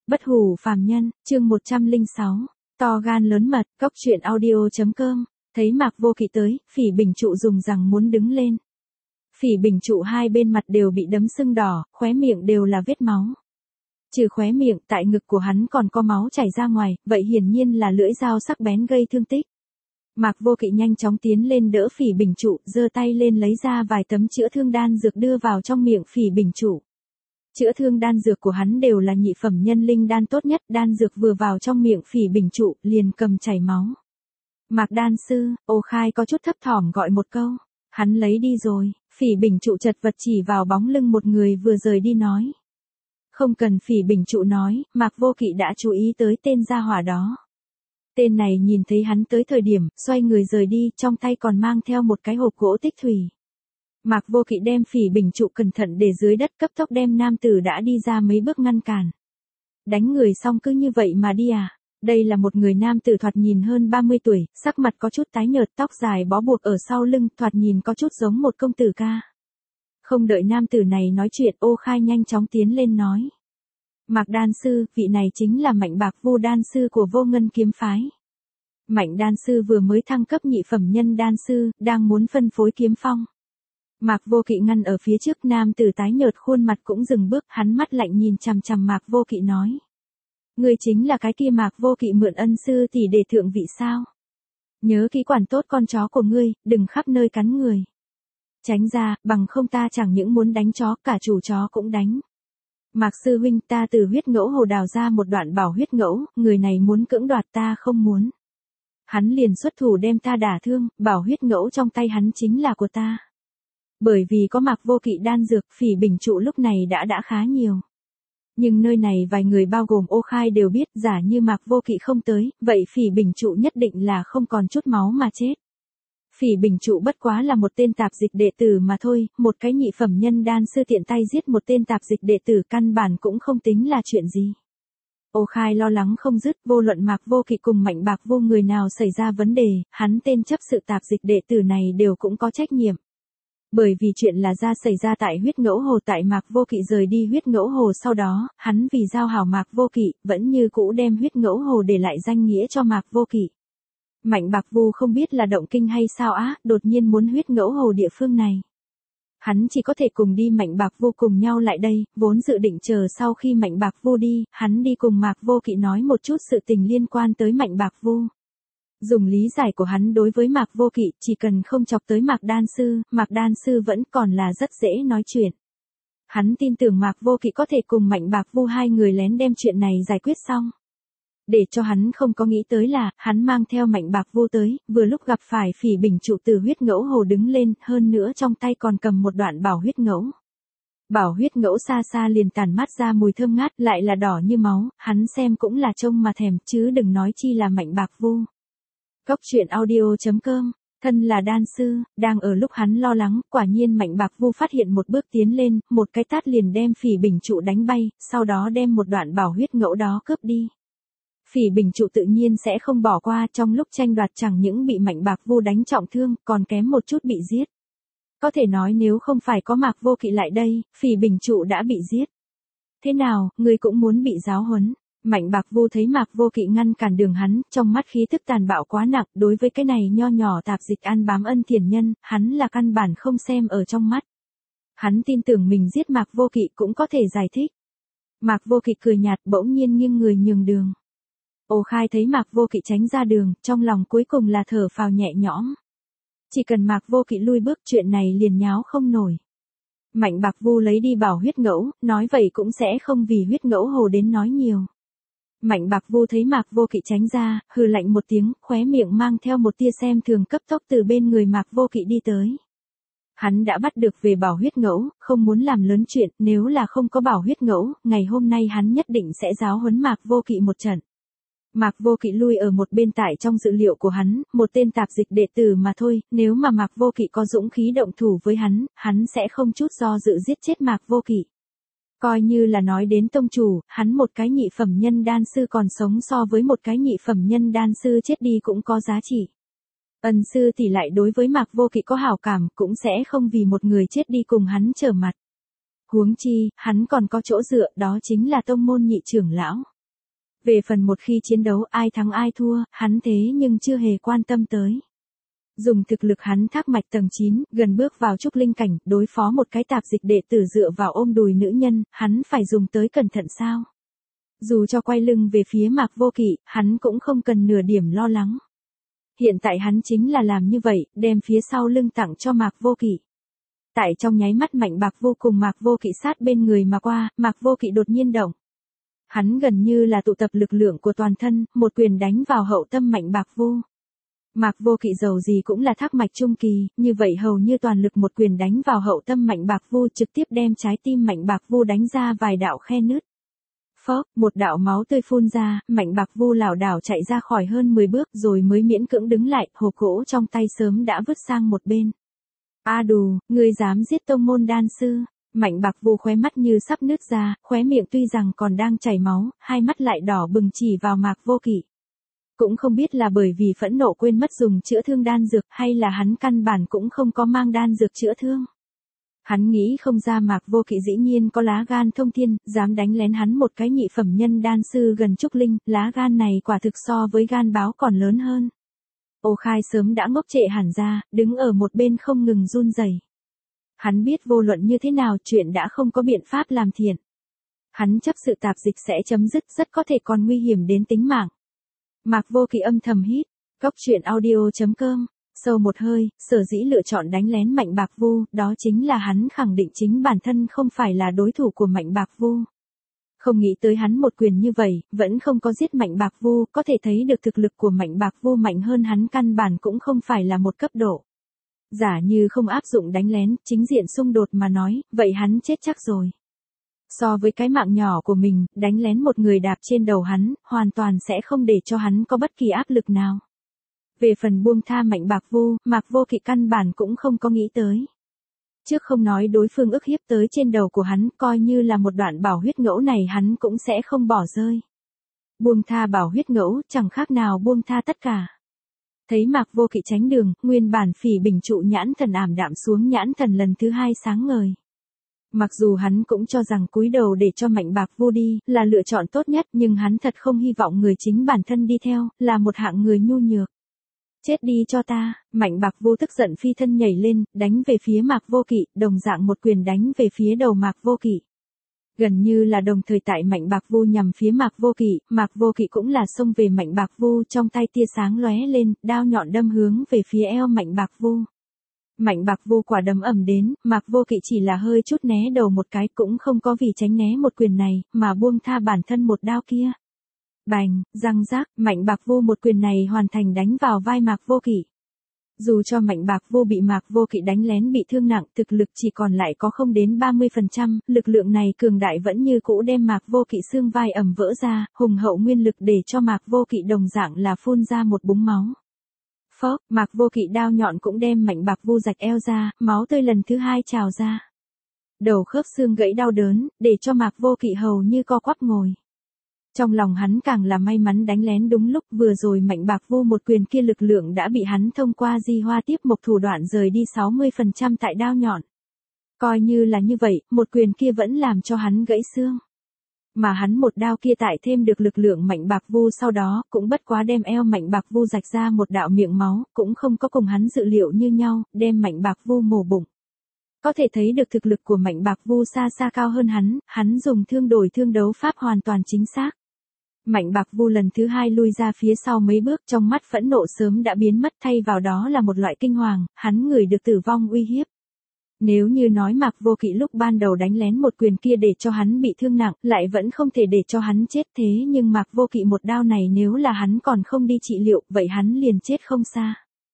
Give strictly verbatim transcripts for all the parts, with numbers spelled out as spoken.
Bất hủ phàm nhân, chương một trăm lẻ sáu, to gan lớn mật, cốc truyện audio.com, thấy Mạc Vô Kỵ tới, Phỉ Bình Trụ dùng rằng muốn đứng lên. Phỉ Bình Trụ hai bên mặt đều bị đấm sưng đỏ, khóe miệng đều là vết máu. Trừ khóe miệng, tại ngực của hắn còn có máu chảy ra ngoài, vậy hiển nhiên là lưỡi dao sắc bén gây thương tích. Mạc Vô Kỵ nhanh chóng tiến lên đỡ Phỉ Bình Trụ, giơ tay lên lấy ra vài tấm chữa thương đan dược đưa vào trong miệng Phỉ Bình Trụ. Chữa thương đan dược của hắn đều là nhị phẩm nhân linh đan tốt nhất, đan dược vừa vào trong miệng Phỉ Bình Trụ, liền cầm chảy máu. Mạc đan sư, Ô Khai có chút thấp thỏm gọi một câu, hắn lấy đi rồi. Phỉ Bình Trụ chật vật chỉ vào bóng lưng một người vừa rời đi nói. Không cần Phỉ Bình Trụ nói, Mạc Vô Kỵ đã chú ý tới tên gia hỏa đó. Tên này nhìn thấy hắn tới thời điểm, xoay người rời đi, trong tay còn mang theo một cái hộp gỗ tích thủy. Mạc Vô Kỵ đem Phỉ Bình Trụ cẩn thận để dưới đất, cấp tốc đem nam tử đã đi ra mấy bước ngăn cản. Đánh người xong cứ như vậy mà đi à? Đây là một người nam tử thoạt nhìn hơn ba mươi tuổi, sắc mặt có chút tái nhợt, tóc dài bó buộc ở sau lưng, thoạt nhìn có chút giống một công tử ca. Không đợi nam tử này nói chuyện, Ô Khai nhanh chóng tiến lên nói. Mạc đan sư, vị này chính là Mạnh Bạc Vu đan sư của Vô Ngân kiếm phái. Mạnh đan sư vừa mới thăng cấp nhị phẩm nhân đan sư, đang muốn phân phối kiếm phong. Mạc Vô Kỵ ngăn ở phía trước, nam tử tái nhợt khuôn mặt cũng dừng bước, hắn mắt lạnh nhìn chằm chằm Mạc Vô Kỵ nói. Ngươi chính là cái kia Mạc Vô Kỵ mượn ân sư tỷ để thượng vị sao? Nhớ kỹ quản tốt con chó của ngươi, đừng khắp nơi cắn người. Tránh ra, bằng không ta chẳng những muốn đánh chó, cả chủ chó cũng đánh. Mạc sư huynh, ta từ huyết ngẫu hồ đào ra một đoạn bảo huyết ngẫu, người này muốn cưỡng đoạt ta không muốn. Hắn liền xuất thủ đem ta đả thương, bảo huyết ngẫu trong tay hắn chính là của ta. Bởi vì có Mạc Vô Kỵ đan dược, Phỉ Bình Trụ lúc này đã đã khá nhiều. Nhưng nơi này vài người bao gồm Ô Khai đều biết, giả như Mạc Vô Kỵ không tới, vậy Phỉ Bình Trụ nhất định là không còn chút máu mà chết. Phỉ Bình Trụ bất quá là một tên tạp dịch đệ tử mà thôi, một cái nhị phẩm nhân đan sư tiện tay giết một tên tạp dịch đệ tử căn bản cũng không tính là chuyện gì. Ô Khai lo lắng không dứt, vô luận Mạc Vô Kỵ cùng Mạnh Bạc Vu người nào xảy ra vấn đề, hắn tên chấp sự tạp dịch đệ tử này đều cũng có trách nhiệm. Bởi vì chuyện là ra xảy ra tại huyết ngẫu hồ, tại Mạc Vô Kỵ rời đi huyết ngẫu hồ sau đó, hắn vì giao hảo Mạc Vô Kỵ, vẫn như cũ đem huyết ngẫu hồ để lại danh nghĩa cho Mạc Vô Kỵ. Mạnh Bạc Vu không biết là động kinh hay sao á, đột nhiên muốn huyết ngẫu hồ địa phương này. Hắn chỉ có thể cùng đi, Mạnh Bạc Vu cùng nhau lại đây, vốn dự định chờ sau khi Mạnh Bạc Vu đi, hắn đi cùng Mạc Vô Kỵ nói một chút sự tình liên quan tới Mạnh Bạc Vu. Dùng lý giải của hắn đối với Mạc Vô Kỵ, chỉ cần không chọc tới Mạc đan sư, Mạc đan sư vẫn còn là rất dễ nói chuyện. Hắn tin tưởng Mạc Vô Kỵ có thể cùng Mạnh Bạc Vu hai người lén đem chuyện này giải quyết xong. Để cho hắn không có nghĩ tới là, hắn mang theo Mạnh Bạc Vu tới, vừa lúc gặp phải Phỉ Bình Trụ từ huyết ngẫu hồ đứng lên, hơn nữa trong tay còn cầm một đoạn bảo huyết ngẫu. Bảo huyết ngẫu xa xa liền tản mát ra mùi thơm ngát, lại là đỏ như máu, hắn xem cũng là trông mà thèm, chứ đừng nói chi là Mạnh Bạc Vu. Cốc truyện audio.com, thân là đan sư, đang ở lúc hắn lo lắng, quả nhiên Mạnh Bạc Vu phát hiện một bước tiến lên, một cái tát liền đem Phỉ Bình Trụ đánh bay, sau đó đem một đoạn bảo huyết ngẫu đó cướp đi. Phỉ Bình Trụ tự nhiên sẽ không bỏ qua, trong lúc tranh đoạt chẳng những bị Mạnh Bạc Vu đánh trọng thương, còn kém một chút bị giết. Có thể nói nếu không phải có Mạc Vô Kỵ lại đây, Phỉ Bình Trụ đã bị giết. Thế nào, ngươi cũng muốn bị giáo huấn? Mạnh Bạc Vu thấy Mạc Vô Kỵ ngăn cản đường hắn, trong mắt khí tức tàn bạo quá nặng, đối với cái này nho nhỏ tạp dịch ăn bám ân thiền nhân, hắn là căn bản không xem ở trong mắt. Hắn tin tưởng mình giết Mạc Vô Kỵ cũng có thể giải thích. Mạc Vô Kỵ cười nhạt, bỗng nhiên nghiêng người nhường đường. Ô Khai thấy Mạc Vô Kỵ tránh ra đường, trong lòng cuối cùng là thở phào nhẹ nhõm. Chỉ cần Mạc Vô Kỵ lui bước, chuyện này liền nháo không nổi. Mạnh Bạc Vu lấy đi bảo huyết ngẫu, nói vậy cũng sẽ không vì huyết ngẫu hồ đến nói nhiều. Mạnh Bạc Vu thấy Mạc Vô Kỵ tránh ra, hừ lạnh một tiếng, khóe miệng mang theo một tia xem thường, cấp tốc từ bên người Mạc Vô Kỵ đi tới. Hắn đã bắt được về bảo huyết ngẫu, không muốn làm lớn chuyện, nếu là không có bảo huyết ngẫu, ngày hôm nay hắn nhất định sẽ giáo huấn Mạc Vô Kỵ một trận. Mạc Vô Kỵ lui ở một bên, tại trong dự liệu của hắn, một tên tạp dịch đệ tử mà thôi, nếu mà Mạc Vô Kỵ có dũng khí động thủ với hắn, hắn sẽ không chút do dự giết chết Mạc Vô Kỵ. Coi như là nói đến tông chủ, hắn một cái nhị phẩm nhân đan sư còn sống so với một cái nhị phẩm nhân đan sư chết đi cũng có giá trị. Ân sư tỷ lại đối với Mạc Vô Kỵ có hảo cảm, cũng sẽ không vì một người chết đi cùng hắn trở mặt. Huống chi, hắn còn có chỗ dựa, đó chính là tông môn nhị trưởng lão. Về phần một khi chiến đấu ai thắng ai thua, hắn thế nhưng chưa hề quan tâm tới. Dùng thực lực hắn thác mạch tầng chín, gần bước vào trúc linh cảnh, đối phó một cái tạp dịch đệ tử dựa vào ôm đùi nữ nhân, hắn phải dùng tới cẩn thận sao? Dù cho quay lưng về phía Mạc Vô Kỵ, hắn cũng không cần nửa điểm lo lắng. Hiện tại hắn chính là làm như vậy, đem phía sau lưng tặng cho Mạc Vô Kỵ. Tại trong nháy mắt Mạnh Bạc Vô cùng Mạc Vô Kỵ sát bên người mà qua, Mạc Vô Kỵ đột nhiên động. Hắn gần như là tụ tập lực lượng của toàn thân, một quyền đánh vào hậu tâm Mạnh Bạc Vô. Mạc Vô Kỵ dầu gì cũng là thác mạch trung kỳ, như vậy hầu như toàn lực một quyền đánh vào hậu tâm Mạnh Bạc Vô, trực tiếp đem trái tim Mạnh Bạc Vô đánh ra vài đạo khe nứt. Phốc, một đạo máu tươi phun ra, Mạnh Bạc Vô lảo đảo chạy ra khỏi hơn mười bước rồi mới miễn cưỡng đứng lại, hộp gỗ trong tay sớm đã vứt sang một bên. A đù, ngươi dám giết tông môn đan sư? Mạnh Bạc Vô khóe mắt như sắp nứt ra, khóe miệng tuy rằng còn đang chảy máu, hai mắt lại đỏ bừng chỉ vào Mạc Vô Kỵ. Cũng không biết là bởi vì phẫn nộ quên mất dùng chữa thương đan dược hay là hắn căn bản cũng không có mang đan dược chữa thương. Hắn nghĩ không ra Mạc Vô Kỵ dĩ nhiên có lá gan thông thiên, dám đánh lén hắn một cái nhị phẩm nhân đan sư gần trúc linh, lá gan này quả thực so với gan báo còn lớn hơn. Ô Khai sớm đã ngốc trệ hẳn ra, đứng ở một bên không ngừng run rẩy. Hắn biết vô luận như thế nào chuyện đã không có biện pháp làm thiện. Hắn chấp sự tạp dịch sẽ chấm dứt, rất có thể còn nguy hiểm đến tính mạng. Mạc Vô Kỵ âm thầm hít, Cốc Truyện Audio chấm com, sâu một hơi, sở dĩ lựa chọn đánh lén Mạnh Bạc Vô, đó chính là hắn khẳng định chính bản thân không phải là đối thủ của Mạnh Bạc Vô. Không nghĩ tới hắn một quyền như vậy, vẫn không có giết Mạnh Bạc Vô, có thể thấy được thực lực của Mạnh Bạc Vô mạnh hơn hắn căn bản cũng không phải là một cấp độ. Giả như không áp dụng đánh lén, chính diện xung đột mà nói, vậy hắn chết chắc rồi. So với cái mạng nhỏ của mình, đánh lén một người đạp trên đầu hắn, hoàn toàn sẽ không để cho hắn có bất kỳ áp lực nào. Về phần buông tha Mạnh Bạc Vô, Mạc Vô Kỵ căn bản cũng không có nghĩ tới. Trước không nói đối phương ức hiếp tới trên đầu của hắn, coi như là một đoạn bảo huyết ngẫu này hắn cũng sẽ không bỏ rơi. Buông tha bảo huyết ngẫu, chẳng khác nào buông tha tất cả. Thấy Mạc Vô Kỵ tránh đường, nguyên bản Phỉ Bình trụ nhãn thần ảm đạm xuống, nhãn thần lần thứ hai sáng ngời. Mặc dù hắn cũng cho rằng cúi đầu để cho Mạnh Bạc Vô đi, là lựa chọn tốt nhất, nhưng hắn thật không hy vọng người chính bản thân đi theo, là một hạng người nhu nhược. Chết đi cho ta, Mạnh Bạc Vô tức giận phi thân nhảy lên, đánh về phía Mạc Vô Kỵ, đồng dạng một quyền đánh về phía đầu Mạc Vô Kỵ. Gần như là đồng thời tại Mạnh Bạc Vô nhằm phía Mạc Vô Kỵ, Mạc Vô Kỵ cũng là xông về Mạnh Bạc Vô, trong tay tia sáng lóe lên, đao nhọn đâm hướng về phía eo Mạnh Bạc Vô. Mạnh Bạc Vô quả đấm ầm đến, Mạc Vô Kỵ chỉ là hơi chút né đầu một cái, cũng không có vì tránh né một quyền này, mà buông tha bản thân một đao kia. Bành, răng rác, Mạnh Bạc Vô một quyền này hoàn thành đánh vào vai Mạc Vô Kỵ. Dù cho Mạnh Bạc Vô bị Mạc Vô Kỵ đánh lén bị thương nặng, thực lực chỉ còn lại có không đến ba mươi phần trăm, lực lượng này cường đại vẫn như cũ đem Mạc Vô Kỵ xương vai ầm vỡ ra, hùng hậu nguyên lực để cho Mạc Vô Kỵ đồng dạng là phun ra một búng máu. Phốc, Mạc Vô Kỵ đao nhọn cũng đem Mạnh Bạc Vô rạch eo ra, máu tươi lần thứ hai trào ra. Đầu khớp xương gãy đau đớn, để cho Mạc Vô Kỵ hầu như co quắp ngồi. Trong lòng hắn càng là may mắn đánh lén đúng lúc, vừa rồi Mạnh Bạc Vô một quyền kia lực lượng đã bị hắn thông qua di hoa tiếp mộc thủ đoạn rời đi sáu mươi phần trăm tại đao nhọn. Coi như là như vậy, một quyền kia vẫn làm cho hắn gãy xương. Mà hắn một đao kia tại thêm được lực lượng Mạnh Bạc Vô sau đó, cũng bất quá đem eo Mạnh Bạc Vô rạch ra một đạo miệng máu, cũng không có cùng hắn dự liệu như nhau, đem Mạnh Bạc Vô mổ bụng. Có thể thấy được thực lực của Mạnh Bạc Vô xa xa cao hơn hắn, hắn dùng thương đổi thương đấu pháp hoàn toàn chính xác. Mạnh Bạc Vô lần thứ hai lui ra phía sau mấy bước, trong mắt phẫn nộ sớm đã biến mất, thay vào đó là một loại kinh hoàng, hắn ngửi được tử vong uy hiếp. Nếu như nói Mạc Vô Kỵ lúc ban đầu đánh lén một quyền kia để cho hắn bị thương nặng, lại vẫn không thể để cho hắn chết, thế nhưng Mạc Vô Kỵ một đao này nếu là hắn còn không đi trị liệu, vậy hắn liền chết không xa.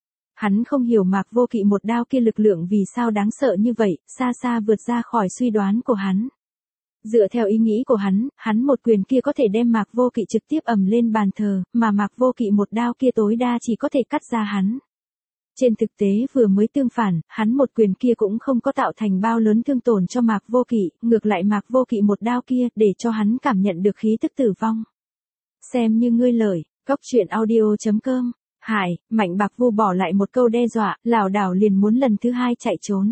Hắn không hiểu Mạc Vô Kỵ một đao kia lực lượng vì sao đáng sợ như vậy, xa xa vượt ra khỏi suy đoán của hắn. Dựa theo ý nghĩ của hắn, hắn một quyền kia có thể đem Mạc Vô Kỵ trực tiếp ầm lên bàn thờ, mà Mạc Vô Kỵ một đao kia tối đa chỉ có thể cắt ra hắn. Trên thực tế vừa mới tương phản, hắn một quyền kia cũng không có tạo thành bao lớn thương tổn cho Mạc Vô Kỵ, ngược lại Mạc Vô Kỵ một đao kia để cho hắn cảm nhận được khí tức tử vong. Xem như ngươi lời, Cốc Truyện Audio chấm com. Hải, Mạnh Bạc Vô bỏ lại một câu đe dọa, lảo đảo liền muốn lần thứ hai chạy trốn.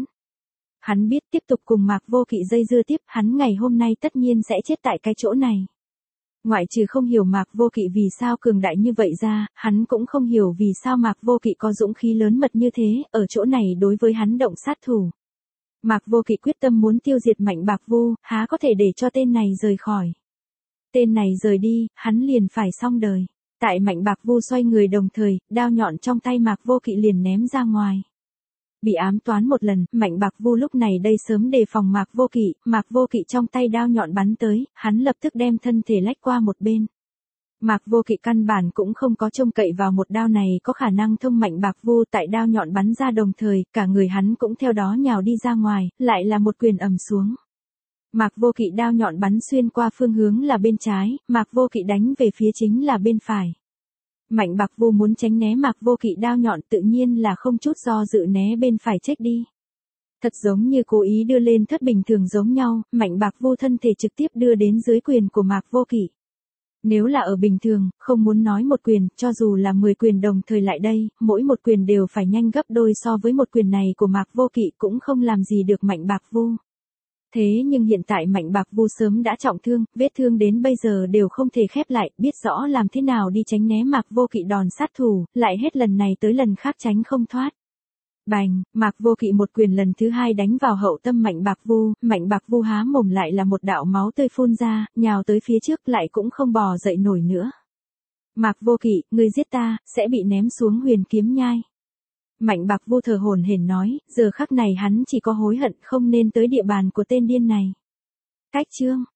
Hắn biết tiếp tục cùng Mạc Vô Kỵ dây dưa tiếp, hắn ngày hôm nay tất nhiên sẽ chết tại cái chỗ này. Ngoại trừ không hiểu Mạc Vô Kỵ vì sao cường đại như vậy ra, hắn cũng không hiểu vì sao Mạc Vô Kỵ có dũng khí lớn mật như thế, ở chỗ này đối với hắn động sát thủ. Mạc Vô Kỵ quyết tâm muốn tiêu diệt Mạnh Bạc Vu, há có thể để cho tên này rời khỏi. Tên này rời đi, hắn liền phải xong đời. Tại Mạnh Bạc Vu xoay người đồng thời, đao nhọn trong tay Mạc Vô Kỵ liền ném ra ngoài. Bị ám toán một lần, Mạnh Bạc Vu lúc này đây sớm đề phòng Mạc Vô Kỵ, Mạc Vô Kỵ trong tay đao nhọn bắn tới, hắn lập tức đem thân thể lách qua một bên. Mạc Vô Kỵ căn bản cũng không có trông cậy vào một đao này có khả năng thông Mạnh Bạc Vu, tại đao nhọn bắn ra đồng thời, cả người hắn cũng theo đó nhào đi ra ngoài, lại là một quyền ầm xuống. Mạc Vô Kỵ đao nhọn bắn xuyên qua phương hướng là bên trái, Mạc Vô Kỵ đánh về phía chính là bên phải. Mạnh Bạc Vu muốn tránh né Mạc Vô Kỵ đao nhọn tự nhiên là không chút do dự né bên phải chết đi. Thật giống như cố ý đưa lên thất bình thường giống nhau, Mạnh Bạc Vu thân thể trực tiếp đưa đến dưới quyền của Mạc Vô Kỵ. Nếu là ở bình thường, không muốn nói một quyền, cho dù là mười quyền đồng thời lại đây, mỗi một quyền đều phải nhanh gấp đôi so với một quyền này của Mạc Vô Kỵ cũng không làm gì được Mạnh Bạc Vu. Thế nhưng hiện tại Mạnh Bạc Vu sớm đã trọng thương, vết thương đến bây giờ đều không thể khép lại, biết rõ làm thế nào đi tránh né Mạc Vô Kỵ đòn sát thủ, lại hết lần này tới lần khác tránh không thoát. Bành, Mạc Vô Kỵ một quyền lần thứ hai đánh vào hậu tâm Mạnh Bạc Vu, Mạnh Bạc Vu há mồm lại là một đạo máu tươi phun ra, nhào tới phía trước lại cũng không bò dậy nổi nữa. Mạc Vô Kỵ, ngươi giết ta, sẽ bị ném xuống huyền kiếm nhai. Mạnh Bạc Vu thở hổn hển nói, giờ khắc này hắn chỉ có hối hận không nên tới địa bàn của tên điên này. Cách chương